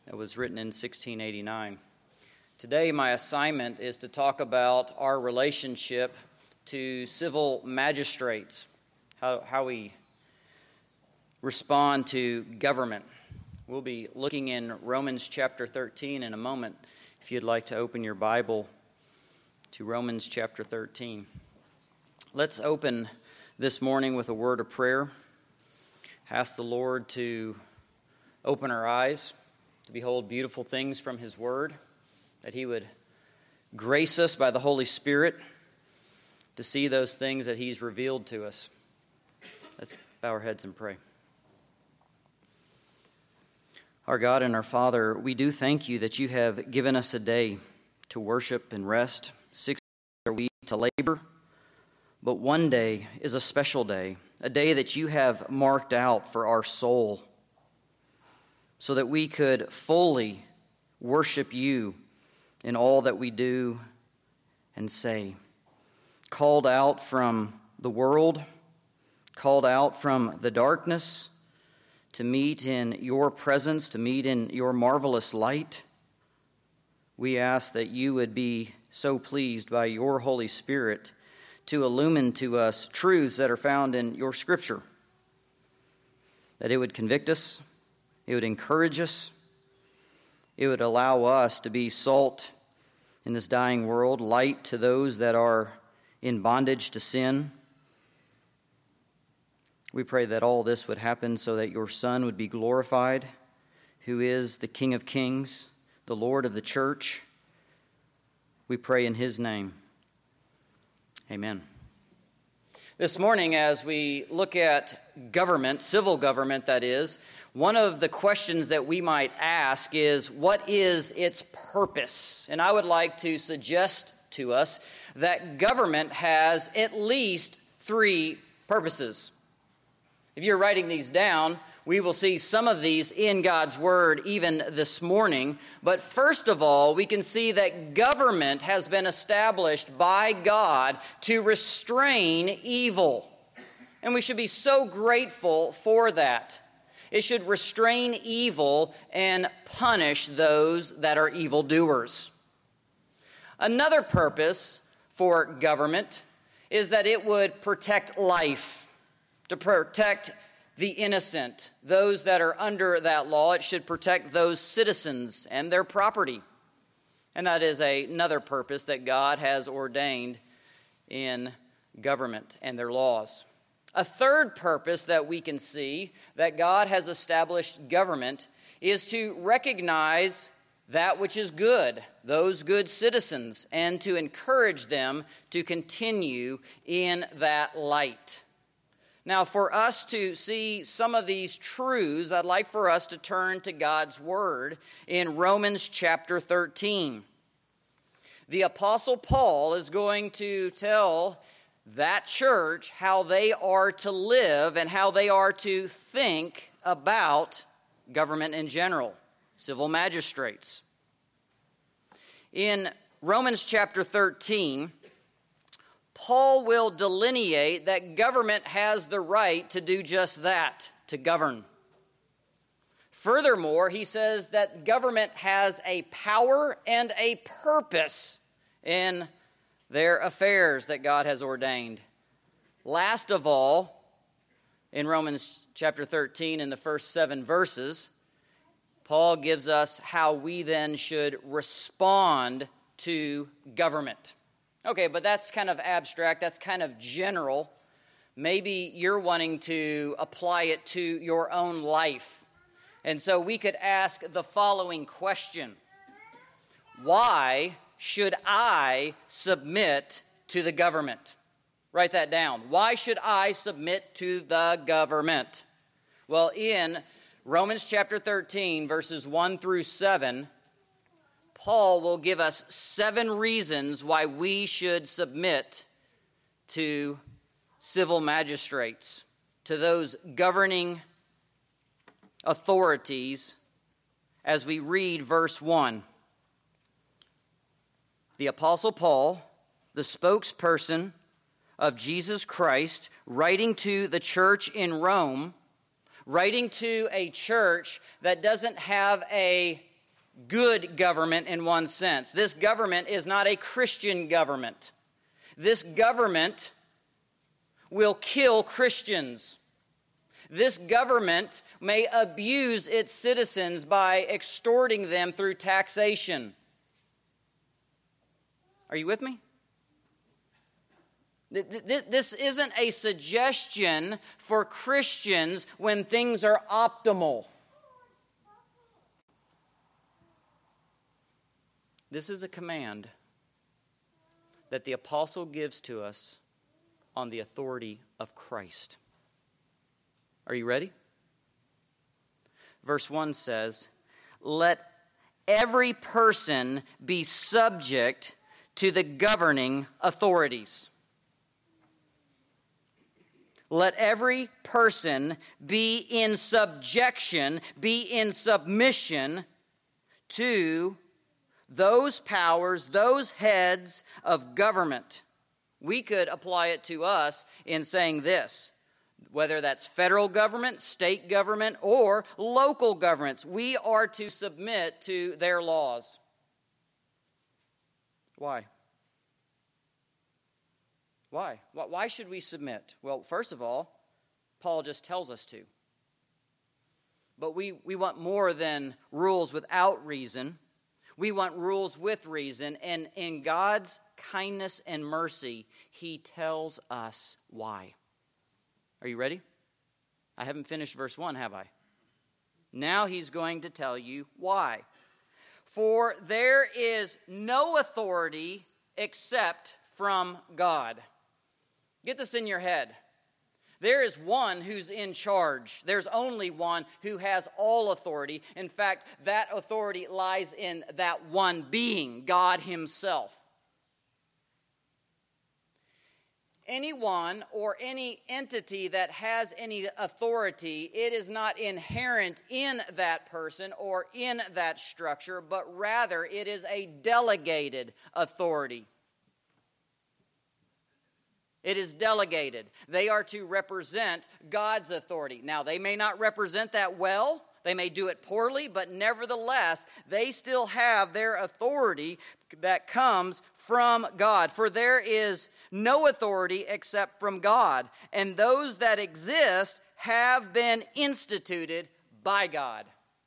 It was written in 1689. Today, my assignment is to talk about our relationship to civil magistrates, how we respond to government. We'll be looking in Romans chapter 13 in a moment, if you'd like to open your Bible to Romans chapter 13. Let's open this morning with a word of prayer. Ask the Lord to open our eyes to behold beautiful things from His Word, that He would grace us by the Holy Spirit to see those things that He's revealed to us. Let's bow our heads and pray. Our God and our Father, we do thank You that You have given us a day to worship and rest. 6 days are we to labor, but one day is a special day, a day that You have marked out for our soul, so that we could fully worship You in all that we do and say. Called out from the world, called out from the darkness, to meet in Your presence, to meet in Your marvelous light. We ask that You would be so pleased by Your Holy Spirit to illumine to us truths that are found in Your Scripture, that it would convict us, it would encourage us, it would allow us to be salt in this dying world, light to those that are in bondage to sin. We pray that all this would happen so that Your Son would be glorified, who is the King of Kings, the Lord of the church. We pray in His name. Amen. This morning, as we look at government, civil government that is, one of the questions that we might ask is, what is its purpose? And I would like to suggest to us that government has at least 3 purposes. If you're writing these down, we will see some of these in God's Word even this morning. But first of all, we can see that government has been established by God to restrain evil. And we should be so grateful for that. It should restrain evil and punish those that are evildoers. Another purpose for government is that it would protect life, to protect the innocent, those that are under that law. It should protect those citizens and their property. And that is another purpose that God has ordained in government and their laws. A third purpose that we can see that God has established government is to recognize that which is good, those good citizens, and to encourage them to continue in that light. Now, for us to see some of these truths, I'd like for us to turn to God's Word in Romans chapter 13. The Apostle Paul is going to tell that church how they are to live and how they are to think about government in general, civil magistrates. In Romans chapter 13, Paul will delineate that government has the right to do just that, to govern. Furthermore, he says that government has a power and a purpose in their affairs that God has ordained. Last of all, in Romans chapter 13, in the first 7 verses, Paul gives us how we then should respond to government. Okay, but that's kind of abstract, that's kind of general. Maybe you're wanting to apply it to your own life. And so we could ask the following question: why should I submit to the government? Write that down. Why should I submit to the government? Well, in Romans chapter 13, verses 1 through 7, Paul will give us 7 reasons why we should submit to civil magistrates, to those governing authorities, as we read verse 1. The Apostle Paul, the spokesperson of Jesus Christ, writing to the church in Rome, writing to a church that doesn't have a good government in one sense. This government is not a Christian government. This government will kill Christians. This government may abuse its citizens by extorting them through taxation. Are you with me? This isn't a suggestion for Christians when things are optimal. This is a command that the apostle gives to us on the authority of Christ. Are you ready? Verse 1 says, "Let every person be subject to the governing authorities." Let every person be in subjection, be in submission to those powers, those heads of government. We could apply it to us in saying this, whether that's federal government, state government, or local governments. We are to submit to their laws. Why? Why? Why should we submit? Well, first of all, Paul just tells us to. But we want more than rules without reason. We want rules with reason. And in God's kindness and mercy, He tells us why. Are you ready? I haven't finished verse 1, have I? Now He's going to tell you why. For there is no authority except from God. Get this in your head. There is one who's in charge. There's only one who has all authority. In fact, that authority lies in that one being, God Himself. Anyone or any entity that has any authority, it is not inherent in that person or in that structure, but rather it is a delegated authority. It is delegated. They are to represent God's authority. Now, they may not represent that well. They may do it poorly, but nevertheless, they still have their authority that comes from God. For there is no authority except from God, and those that exist have been instituted by God.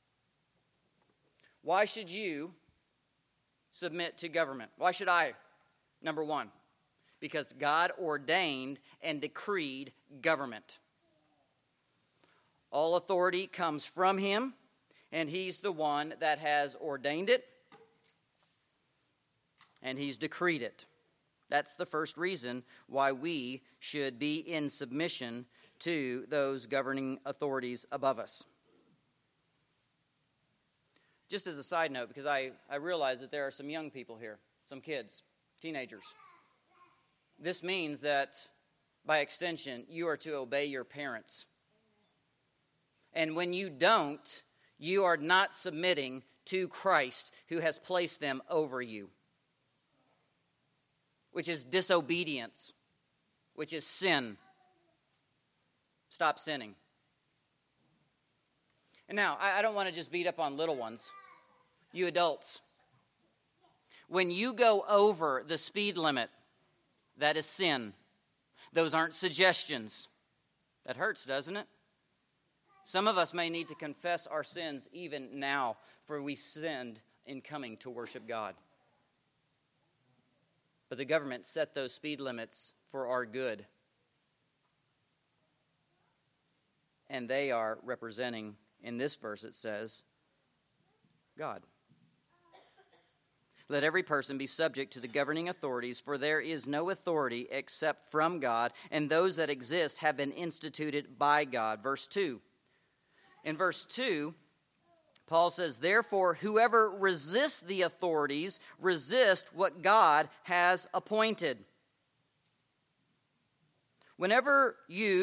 Why should you submit to government? Why should I? Number one, because God ordained and decreed government. All authority comes from Him, and He's the one that has ordained it, and He's decreed it. That's the first reason why we should be in submission to those governing authorities above us. Just as a side note, because I realize that there are some young people here, some kids, teenagers. This means that, by extension, you are to obey your parents. And when you don't, you are not submitting to Christ, who has placed them over you, which is disobedience, which is sin. Stop sinning. And now, I don't want to just beat up on little ones. You adults, when you go over the speed limit, that is sin. Those aren't suggestions. That hurts, doesn't it? Some of us may need to confess our sins even now, for we sinned in coming to worship God. But the government set those speed limits for our good. And they are representing, in this verse it says, God. Let every person be subject to the governing authorities, for there is no authority except from God, and those that exist have been instituted by God. Verse 2. In verse 2, Paul says, therefore, whoever resists the authorities resist what God has appointed. Whenever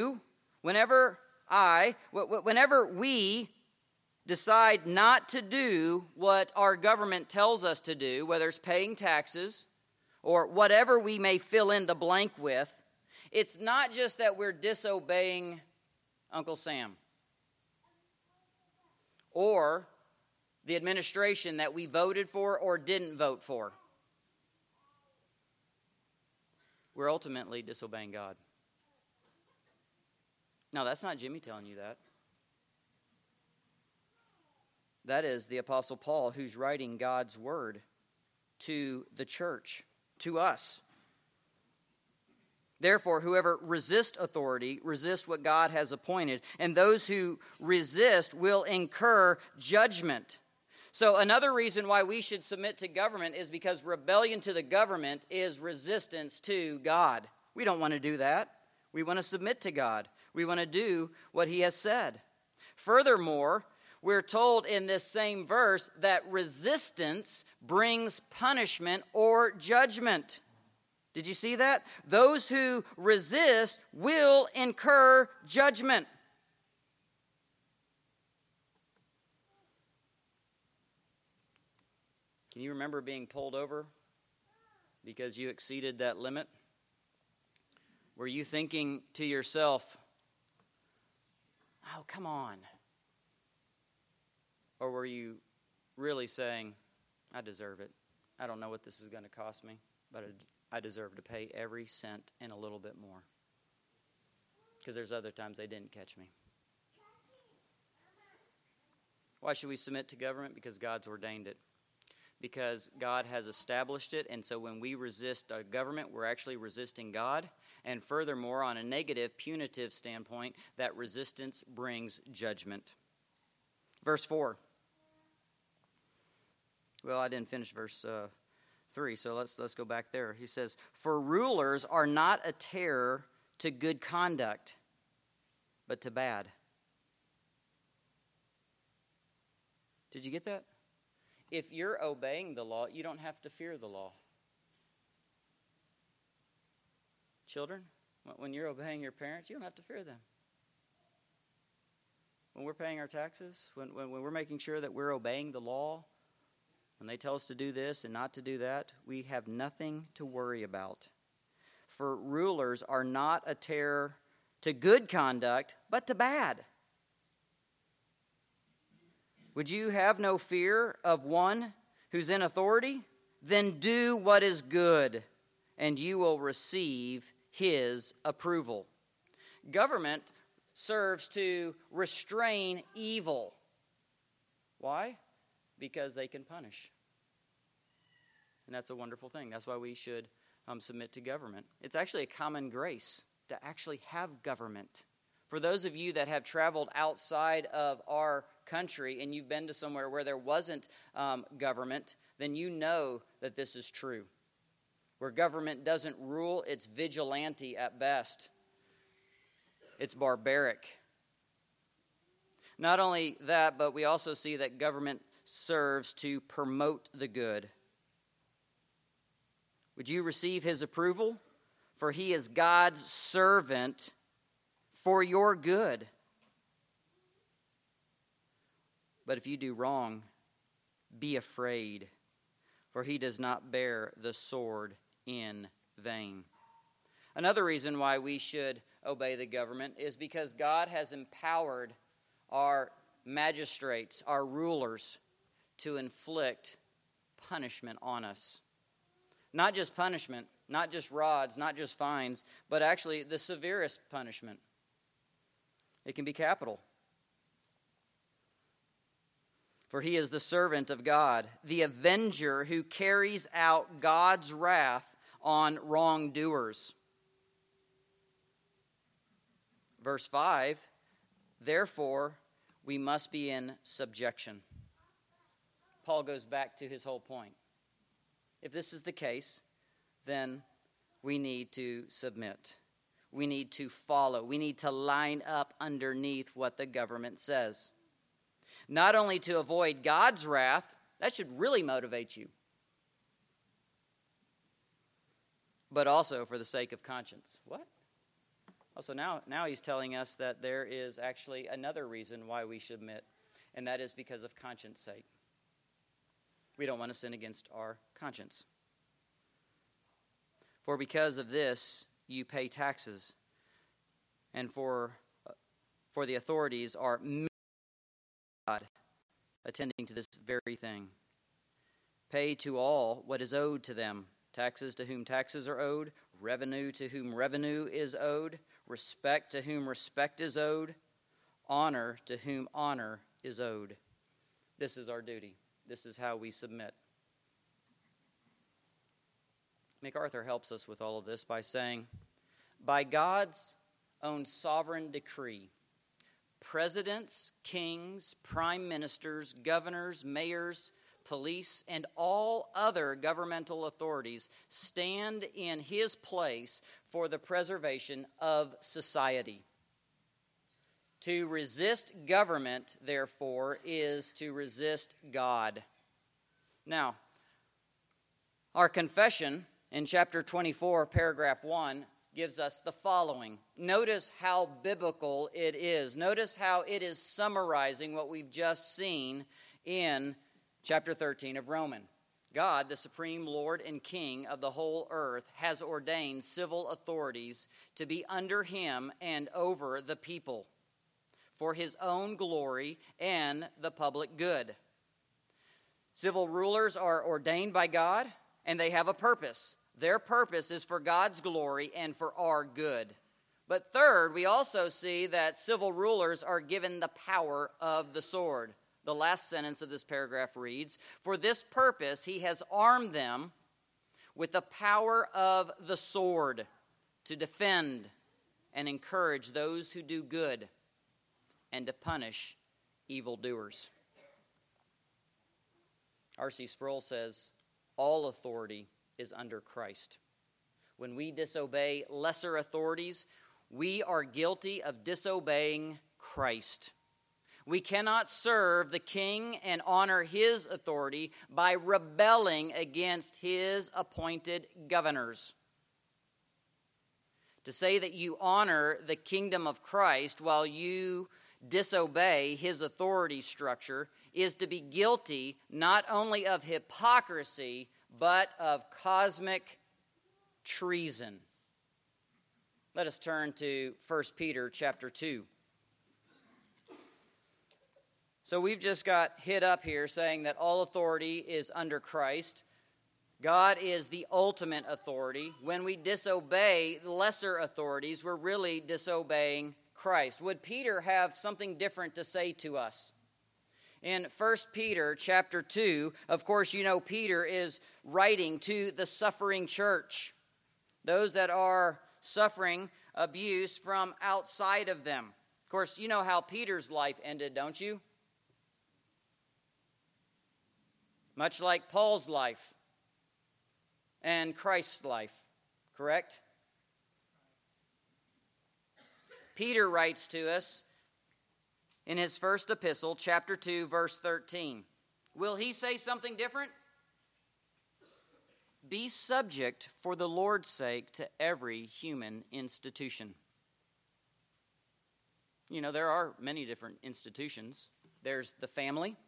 we decide not to do what our government tells us to do, whether it's paying taxes or whatever we may fill in the blank with, it's not just that we're disobeying Uncle Sam or the administration that we voted for or didn't vote for, we're ultimately disobeying God. No, that's not Jimmy telling you that. That is the Apostle Paul, who's writing God's word to the church, to us. Therefore, whoever resists authority resists what God has appointed, and those who resist will incur judgment. So another reason why we should submit to government is because rebellion to the government is resistance to God. We don't want to do that. We want to submit to God. We want to do what he has said. Furthermore, we're told in this same verse that resistance brings punishment or judgment. Did you see that? Those who resist will incur judgment. Can you remember being pulled over because you exceeded that limit? Were you thinking to yourself, oh, come on? Or were you really saying, I deserve it. I don't know what this is going to cost me, but I deserve to pay every cent and a little bit more. Because there's other times they didn't catch me. Why should we submit to government? Because God's ordained it. Because God has established it, and so when we resist a government, we're actually resisting God. And furthermore, on a negative, punitive standpoint, that resistance brings judgment. Verse 4. Well, I didn't finish verse 3, so let's go back there. He says, "For rulers are not a terror to good conduct, but to bad." Did you get that? If you're obeying the law, you don't have to fear the law. Children, when you're obeying your parents, you don't have to fear them. When we're paying our taxes, when we're making sure that we're obeying the law, when they tell us to do this and not to do that, we have nothing to worry about. For rulers are not a terror to good conduct, but to bad. Would you have no fear of one who's in authority? Then do what is good, and you will receive his approval. Government serves to restrain evil. Why? Because they can punish. And that's a wonderful thing. That's why we should submit to government. It's actually a common grace to actually have government. For those of you that have traveled outside of our country and you've been to somewhere where there wasn't government, then you know that this is true. Where government doesn't rule, it's vigilante at best. It's barbaric. Not only that, but we also see that government serves to promote the good. Would you receive his approval? For he is God's servant for your good. But if you do wrong, be afraid, for he does not bear the sword in vain. Another reason why we should obey the government is because God has empowered our magistrates, our rulers, to inflict punishment on us. Not just punishment, not just rods, not just fines, but actually the severest punishment. It can be capital. For he is the servant of God, the avenger who carries out God's wrath on wrongdoers. Verse 5, therefore we must be in subjection. Paul goes back to his whole point. If this is the case, then we need to submit. We need to follow. We need to line up underneath what the government says. Not only to avoid God's wrath, that should really motivate you, but also for the sake of conscience. What? Also, now he's telling us that there is actually another reason why we should submit, and that is because of conscience sake. We don't want to sin against our conscience. For because of this, you pay taxes, and for the authorities are God attending to this very thing. Pay to all what is owed to them, taxes to whom taxes are owed, revenue to whom revenue is owed, respect to whom respect is owed, honor to whom honor is owed. This is our duty. This is how we submit. MacArthur helps us with all of this by saying, by God's own sovereign decree, presidents, kings, prime ministers, governors, mayors, police, and all other governmental authorities stand in his place for the preservation of society. To resist government, therefore, is to resist God. Now, our confession in chapter 24, paragraph 1, gives us the following. Notice how biblical it is. Notice how it is summarizing what we've just seen in chapter 13 of Romans. God, the supreme Lord and King of the whole earth, has ordained civil authorities to be under him and over the people for his own glory and the public good. Civil rulers are ordained by God, and they have a purpose. Their purpose is for God's glory and for our good. But third, we also see that civil rulers are given the power of the sword. The last sentence of this paragraph reads, for this purpose he has armed them with the power of the sword to defend and encourage those who do good and to punish evildoers. R.C. Sproul says, all authority is under Christ. When we disobey lesser authorities, we are guilty of disobeying Christ. We cannot serve the king and honor his authority by rebelling against his appointed governors. To say that you honor the kingdom of Christ while you disobey his authority structure is to be guilty not only of hypocrisy, but of cosmic treason. Let us turn to 1 Peter chapter 2. So we've just got hit up here saying that all authority is under Christ. God is the ultimate authority. When we disobey lesser authorities, we're really disobeying Christ. Would Peter have something different to say to us? In 1 Peter chapter 2, of course, you know Peter is writing to the suffering church, those that are suffering abuse from outside of them. Of course, you know how Peter's life ended, don't you? Much like Paul's life and Christ's life, correct? Peter writes to us in his first epistle, chapter 2, verse 13. Will he say something different? Be subject for the Lord's sake to every human institution. You know, there are many different institutions. There's the family.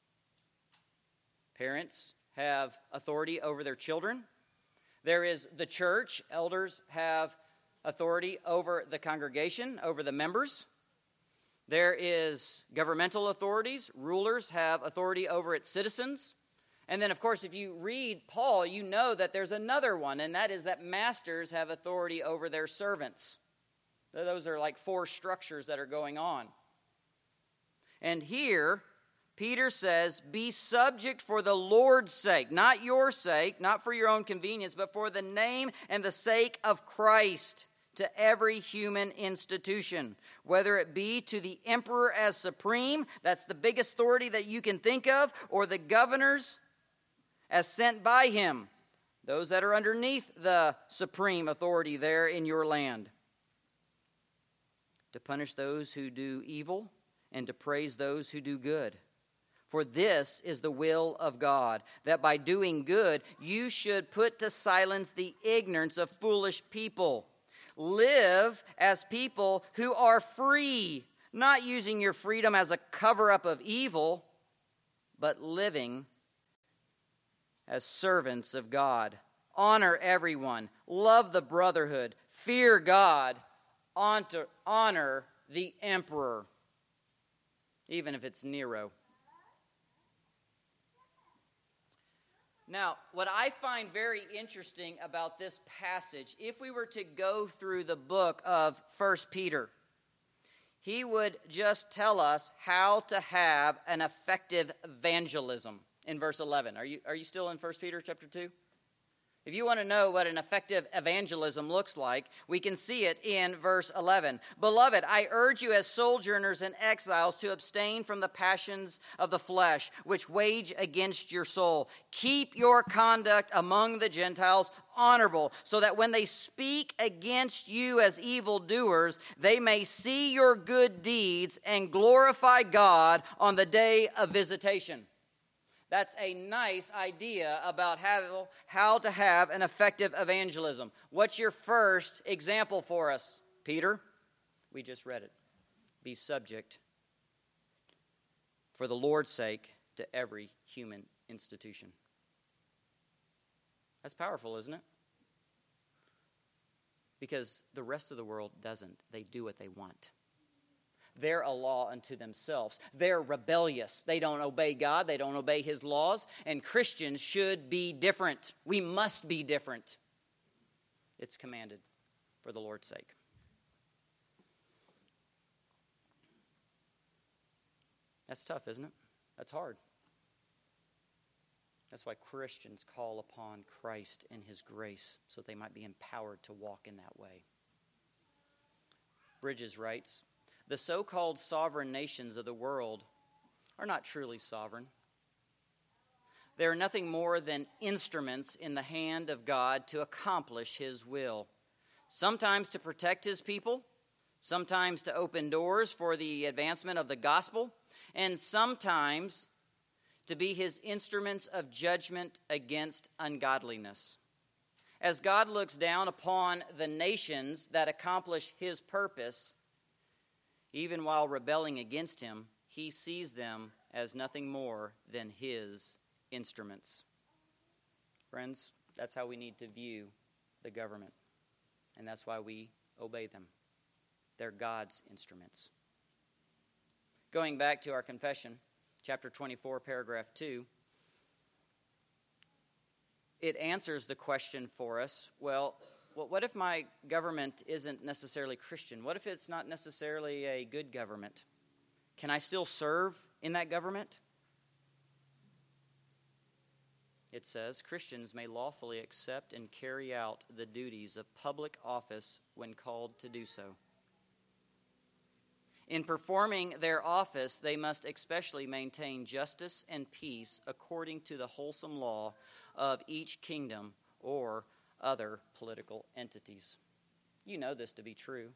Parents have authority over their children. There is the church. Elders have authority over the congregation, over the members. There is governmental authorities. Rulers have authority over its citizens. And then, of course, if you read Paul, you know that there's another one, and that is that masters have authority over their servants. Those are like four structures that are going on. And here, Peter says, be subject for the Lord's sake, not your sake, not for your own convenience, but for the name and the sake of Christ, to every human institution, whether it be to the emperor as supreme, that's the biggest authority that you can think of, or the governors as sent by him, those that are underneath the supreme authority there in your land, to punish those who do evil and to praise those who do good. For this is the will of God, that by doing good you should put to silence the ignorance of foolish people. Live as people who are free, not using your freedom as a cover-up of evil, but living as servants of God. Honor everyone, love the brotherhood, fear God, honor the emperor, even if it's Nero. Now, what I find very interesting about this passage, if we were to go through the book of 1 Peter, he would just tell us how to have an effective evangelism in verse 11. Are you still in 1 Peter chapter 2? If you want to know what an effective evangelism looks like, we can see it in verse 11. Beloved, I urge you as sojourners and exiles to abstain from the passions of the flesh, which wage against your soul. Keep your conduct among the Gentiles honorable, so that when they speak against you as evildoers, they may see your good deeds and glorify God on the day of visitation. That's a nice idea about how to have an effective evangelism. What's your first example for us, Peter? We just read it. Be subject, for the Lord's sake, to every human institution. That's powerful, isn't it? Because the rest of the world doesn't. They do what they want. They're a law unto themselves. They're rebellious. They don't obey God. They don't obey His laws. And Christians should be different. We must be different. It's commanded for the Lord's sake. That's tough, isn't it? That's hard. That's why Christians call upon Christ and His grace so they might be empowered to walk in that way. Bridges writes, the so-called sovereign nations of the world are not truly sovereign. They are nothing more than instruments in the hand of God to accomplish His will. Sometimes to protect His people, sometimes to open doors for the advancement of the gospel, and sometimes to be His instruments of judgment against ungodliness. As God looks down upon the nations that accomplish His purpose, even while rebelling against Him, He sees them as nothing more than His instruments. Friends, that's how we need to view the government. And that's why we obey them. They're God's instruments. Going back to our confession, chapter 24, paragraph 2, it answers the question for us, well, what if my government isn't necessarily Christian? What if it's not necessarily a good government? Can I still serve in that government? It says, Christians may lawfully accept and carry out the duties of public office when called to do so. In performing their office, they must especially maintain justice and peace according to the wholesome law of each kingdom or other political entities. You know this to be true.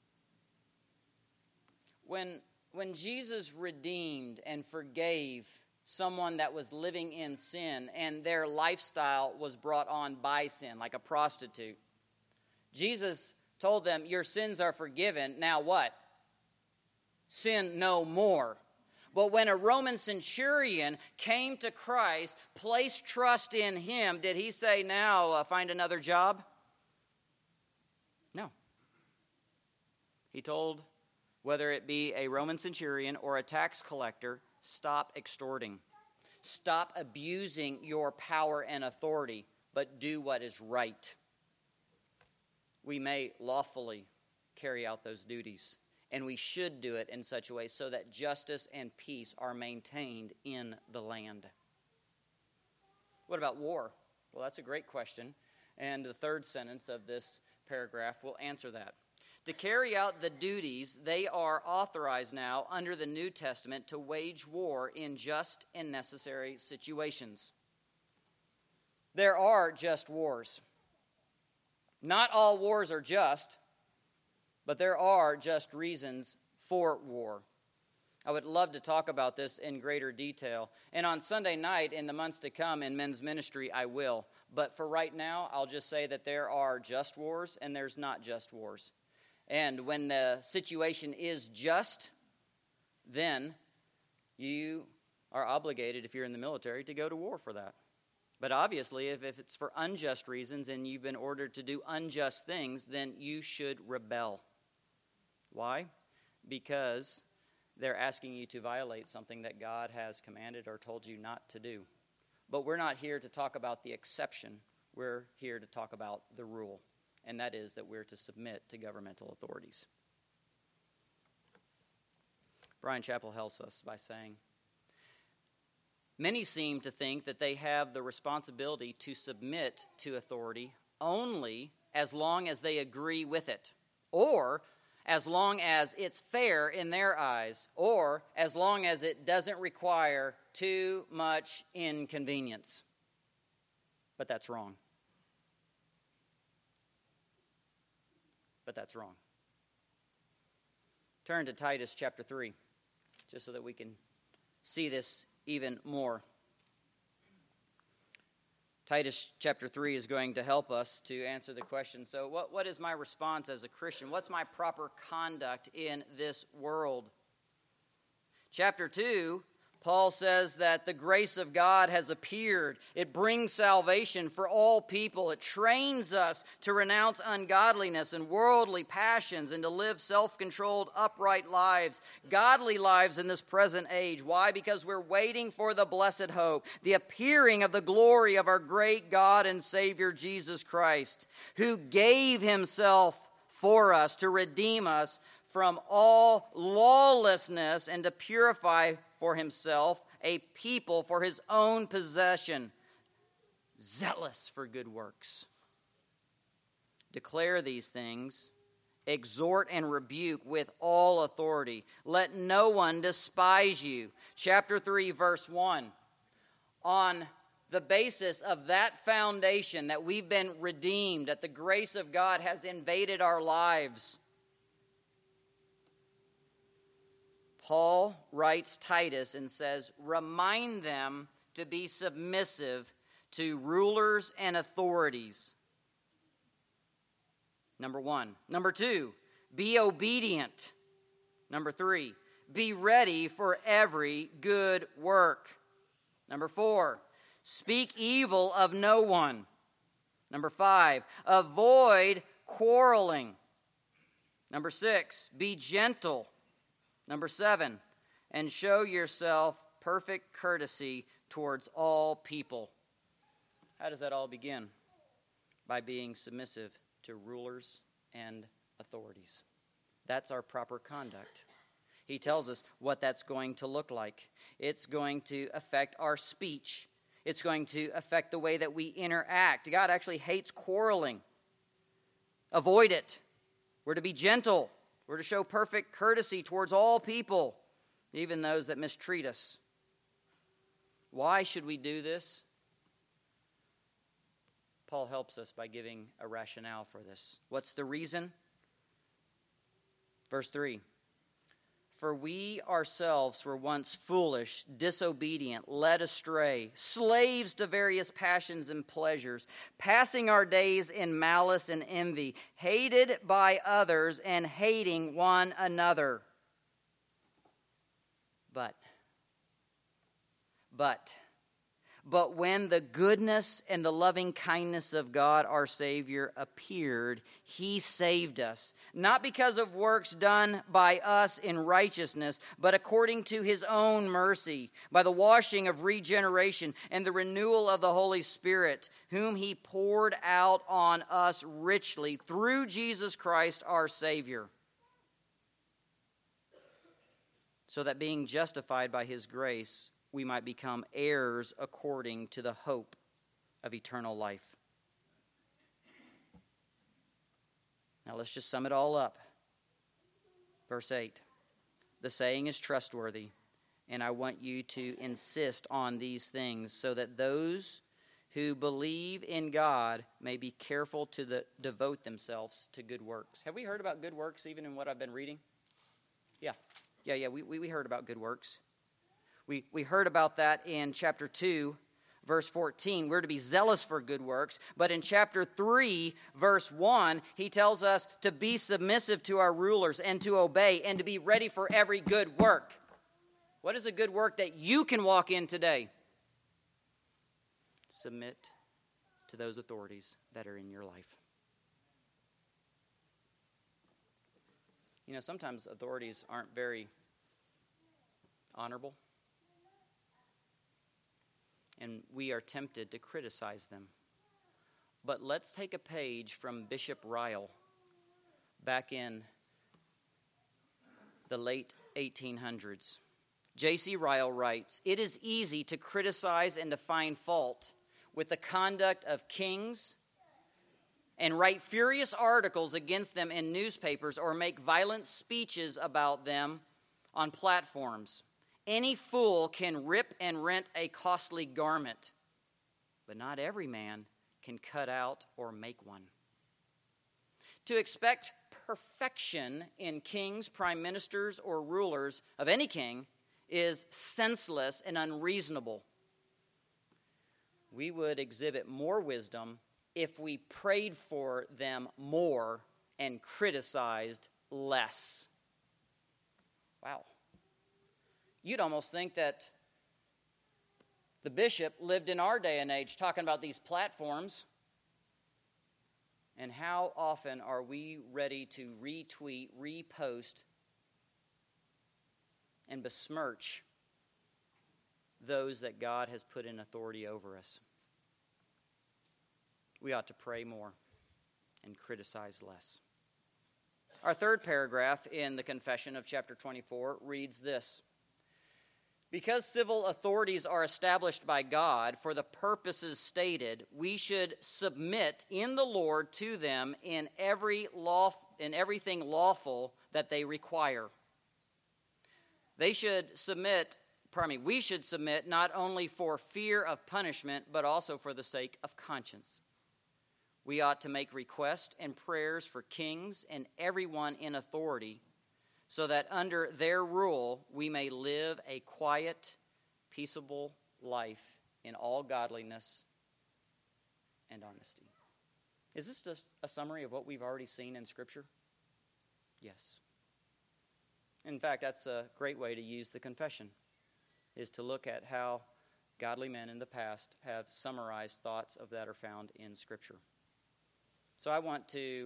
When Jesus redeemed and forgave someone that was living in sin and their lifestyle was brought on by sin, like a prostitute, Jesus told them, your sins are forgiven. Now what? Sin no more. But when a Roman centurion came to Christ, placed trust in Him, did he say, now find another job? No. He told, whether it be a Roman centurion or a tax collector, stop extorting. Stop abusing your power and authority, but do what is right. We may lawfully carry out those duties. And we should do it in such a way so that justice and peace are maintained in the land. What about war? Well, that's a great question. And the third sentence of this paragraph will answer that. To carry out the duties, they are authorized now under the New Testament to wage war in just and necessary situations. There are just wars. Not all wars are just. But there are just reasons for war. I would love to talk about this in greater detail. And on Sunday night, in the months to come in men's ministry, I will. But for right now, I'll just say that there are just wars and there's not just wars. And when the situation is just, then you are obligated, if you're in the military, to go to war for that. But obviously, if it's for unjust reasons and you've been ordered to do unjust things, then you should rebel. Why? Because they're asking you to violate something that God has commanded or told you not to do. But we're not here to talk about the exception. We're here to talk about the rule, and that is that we're to submit to governmental authorities. Bryan Chapell helps us by saying, many seem to think that they have the responsibility to submit to authority only as long as they agree with it, or as long as it's fair in their eyes, or as long as it doesn't require too much inconvenience. But that's wrong. But that's wrong. Turn to Titus chapter 3, just so that we can see this even more. Titus chapter 3 is going to help us to answer the question, so what is my response as a Christian? What's my proper conduct in this world? Chapter 2, Paul says that the grace of God has appeared. It brings salvation for all people. It trains us to renounce ungodliness and worldly passions and to live self-controlled, upright lives, godly lives in this present age. Why? Because we're waiting for the blessed hope, the appearing of the glory of our great God and Savior Jesus Christ, who gave himself for us to redeem us from all lawlessness and to purify for himself a people for his own possession, zealous for good works. Declare these things, exhort and rebuke with all authority. Let no one despise you. Chapter 3, verse 1. On the basis of that foundation that we've been redeemed, that the grace of God has invaded our lives, Paul writes Titus and says, remind them to be submissive to rulers and authorities. Number 1. Number 2, be obedient. Number 3, be ready for every good work. Number 4, speak evil of no one. Number 5, avoid quarreling. Number 6, be gentle. Number 7, and show yourself perfect courtesy towards all people. How does that all begin? By being submissive to rulers and authorities. That's our proper conduct. He tells us what that's going to look like. It's going to affect our speech. It's going to affect the way that we interact. God actually hates quarreling. Avoid it. We're to be gentle. We're to show perfect courtesy towards all people, even those that mistreat us. Why should we do this? Paul helps us by giving a rationale for this. What's the reason? Verse 3. For we ourselves were once foolish, disobedient, led astray, slaves to various passions and pleasures, passing our days in malice and envy, hated by others and hating one another. But when the goodness and the loving kindness of God our Savior appeared, he saved us, not because of works done by us in righteousness, but according to his own mercy, by the washing of regeneration and the renewal of the Holy Spirit, whom he poured out on us richly through Jesus Christ our Savior, so that being justified by his grace, we might become heirs according to the hope of eternal life. Now let's just sum it all up. Verse 8. The saying is trustworthy, and I want you to insist on these things so that those who believe in God may be careful to devote themselves to good works. Have we heard about good works even in what I've been reading? Yeah, we heard about good works. We heard about that in chapter 2, verse 14. We're to be zealous for good works. But in chapter 3, verse 1, he tells us to be submissive to our rulers and to obey and to be ready for every good work. What is a good work that you can walk in today? Submit to those authorities that are in your life. You know, sometimes authorities aren't very honorable. and we are tempted to criticize them. But let's take a page from Bishop Ryle back in the late 1800s. J.C. Ryle writes, "It is easy to criticize and to find fault with the conduct of kings and write furious articles against them in newspapers or make violent speeches about them on platforms. Any fool can rip and rent a costly garment, but not every man can cut out or make one. To expect perfection in kings, prime ministers, or rulers of any king is senseless and unreasonable. We would exhibit more wisdom if we prayed for them more and criticized less." Wow. You'd almost think that the bishop lived in our day and age talking about these platforms. And how often are we ready to retweet, repost, and besmirch those that God has put in authority over us? We ought to pray more and criticize less. Our third paragraph in the confession of chapter 24 reads this: "Because civil authorities are established by God for the purposes stated, we should submit in the Lord to them in everything lawful that they require. We should submit not only for fear of punishment, but also for the sake of conscience. We ought to make requests and prayers for kings and everyone in authority, so that under their rule we may live a quiet, peaceable life in all godliness and honesty." Is this just a summary of what we've already seen in Scripture? Yes. In fact, that's a great way to use the confession, is to look at how godly men in the past have summarized thoughts of that are found in Scripture. So I want to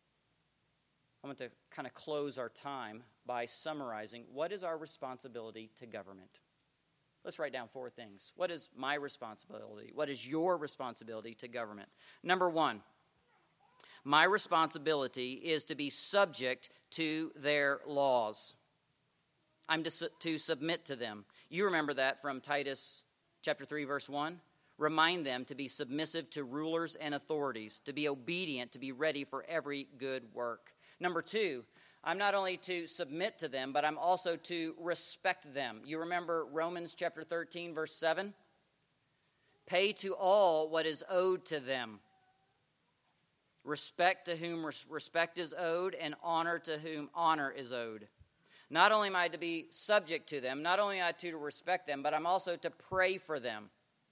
kind of close our time by summarizing what is our responsibility to government. Let's write down 4 things. What is my responsibility? What is your responsibility to government? Number 1, my responsibility is to be subject to their laws. I'm to submit to them. You remember that from Titus chapter 3, verse 1. Remind them to be submissive to rulers and authorities, to be obedient, to be ready for every good work. Number 2, I'm not only to submit to them, but I'm also to respect them. You remember Romans chapter 13, verse 7? Pay to all what is owed to them. Respect to whom respect is owed, and honor to whom honor is owed. Not only am I to be subject to them, not only am I to respect them, but I'm also to pray for them.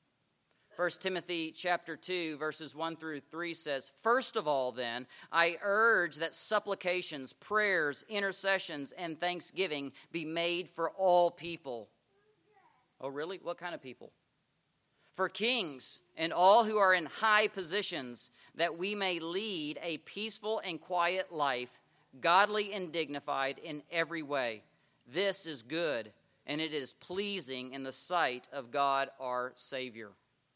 1 Timothy chapter 2, verses 1 through 3 says, "First of all, then, I urge that supplications, prayers, intercessions, and thanksgiving be made for all people." Oh, really? What kind of people? "For kings and all who are in high positions, that we may lead a peaceful and quiet life, godly and dignified in every way. This is good, and it is pleasing in the sight of God our Savior."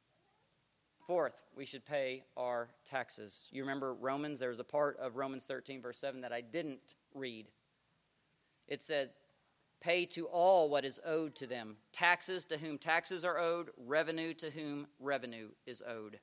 4th, we should pay our taxes. You remember Romans? There's a part of Romans 13, verse 7 that I didn't read. It said, "Pay to all what is owed to them. Taxes to whom taxes are owed, revenue to whom revenue is owed."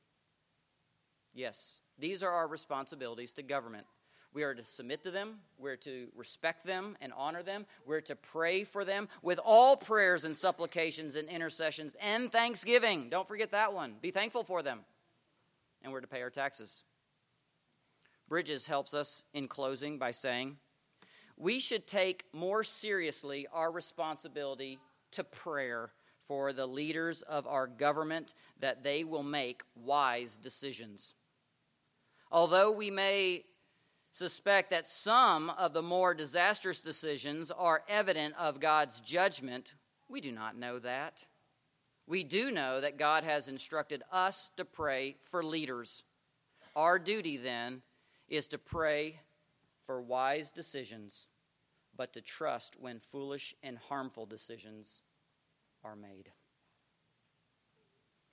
Yes, these are our responsibilities to government. We are to submit to them. We're to respect them and honor them. We're to pray for them with all prayers and supplications and intercessions and thanksgiving. Don't forget that one. Be thankful for them. And we're to pay our taxes. Bridges helps us in closing by saying, we should take more seriously our responsibility to prayer for the leaders of our government, that they will make wise decisions. Although we may suspect that some of the more disastrous decisions are evident of God's judgment, we do not know that. We do know that God has instructed us to pray for leaders. Our duty then is to pray for wise decisions, but to trust when foolish and harmful decisions are made.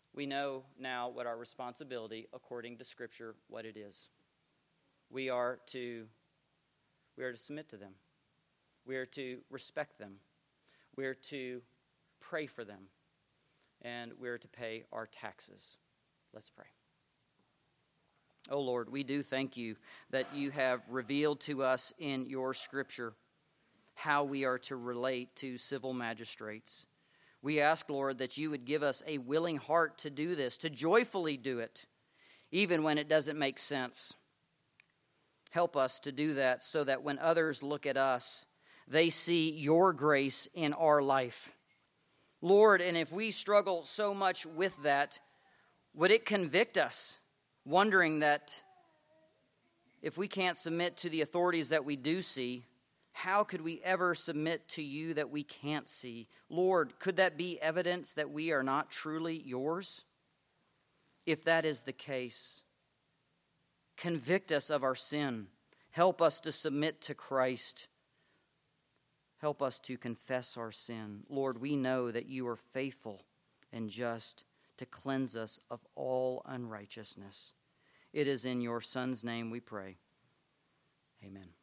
We know now what our responsibility, according to Scripture, what it is. We are to submit to them. We are to respect them. We are to pray for them. And we are to pay our taxes. Let's pray. Oh Lord, we do thank you that you have revealed to us in your Scripture how we are to relate to civil magistrates. We ask, Lord, that you would give us a willing heart to do this, to joyfully do it, even when it doesn't make sense. Help us to do that so that when others look at us, they see your grace in our life. Lord, and if we struggle so much with that, would it convict us, wondering that if we can't submit to the authorities that we do see, how could we ever submit to you that we can't see? Lord, could that be evidence that we are not truly yours? If that is the case, convict us of our sin. Help us to submit to Christ. Help us to confess our sin. Lord, we know that you are faithful and just to cleanse us of all unrighteousness. It is in your Son's name we pray. Amen.